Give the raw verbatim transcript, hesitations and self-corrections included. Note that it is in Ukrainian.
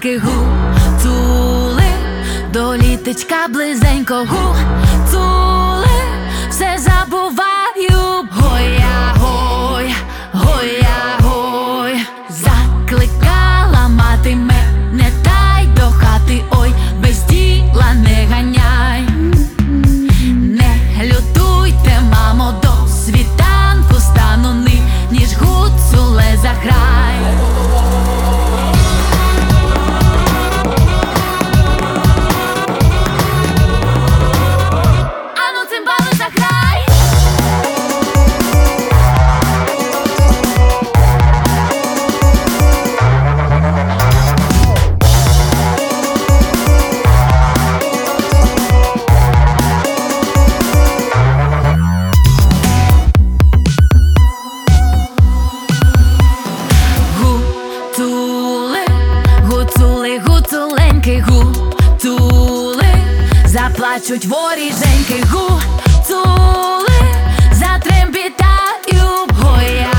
гуцуленьки, гуцули, до літечка близенько, гуцули, все забуваю. Гоя, гой, гоя, гой, закликала мати мене, та й до хати, ой, без діла не ганяй. Не лютуйте, мамо, до світанку стану ни, ніж гуцуле заграй. Ану, цимбали, заграй! Гуцули, гуцуленьки, гуцули, заплачуть воріженьки, гуцули, затрембітаю. Гоя,